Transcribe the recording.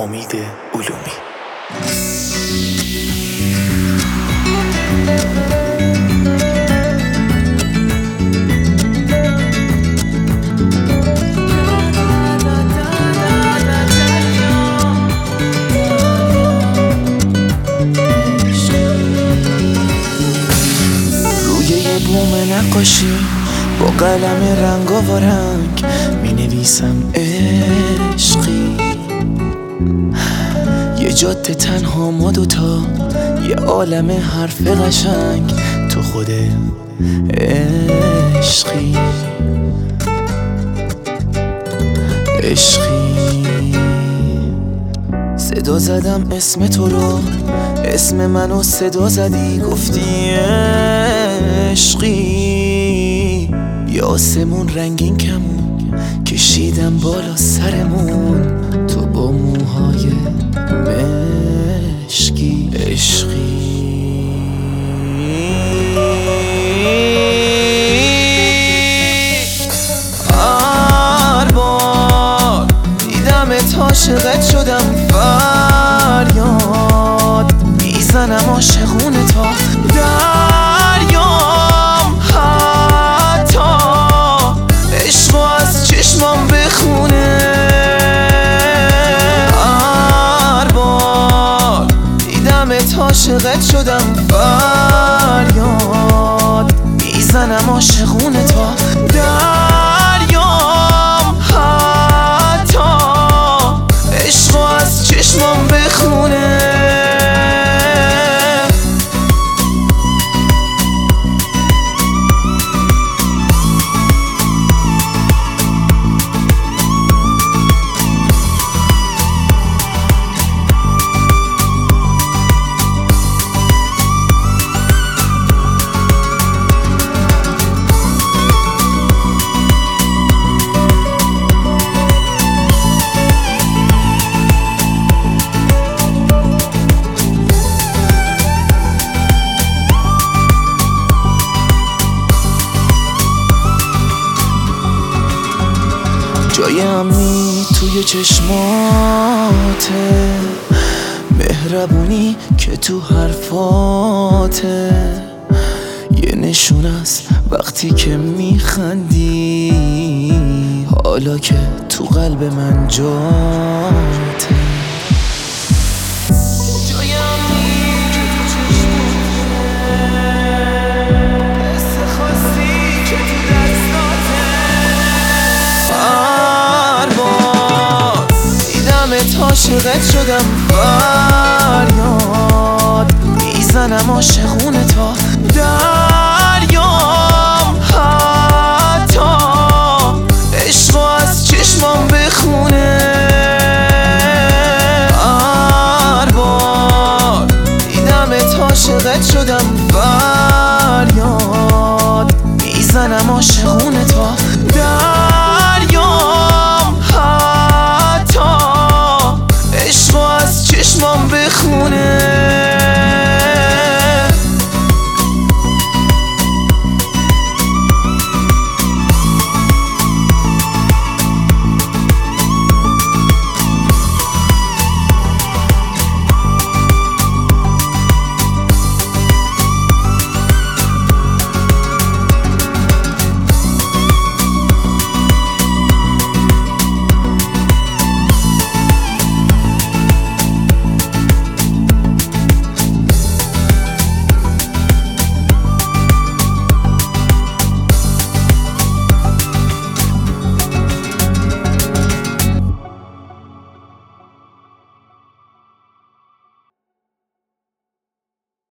امید علومی. روی یه بوم نقاشی با قلم رنگ و رنگ می نویسم عشقی، یه جاده تنها ما دوتا، یه عالم حرف قشنگ، تو خود عشقی. صدا زدم اسم تو رو، اسم منو صدا زدی، گفتی عشقی. یه آسمون رنگین کمون کشیدم بالا سرمون، تو با موهای مشکی. عشقی هر بار دیدمت عاشقت شدم، فریاد میزنم عاشقونه تا دریام، حتی عشقو از چشمام بخونه. هر بار دیدمت عاشقت شدم، فریاد میزنم عاشقونه تا دریام، حتی عشقو از چشمام بخونه. جای امنی توی چشماته، مهربونی که تو حرفاته، یه نشون است وقتی که میخندی، حالا که تو قلب من جاته. عاشقت شدم، فریاد میزنم عاشقونه تا دریام، حتی عشقو از چشمام بخونه. هر بار دیدمت عاشقت شدم، فریاد میزنم عاشقونه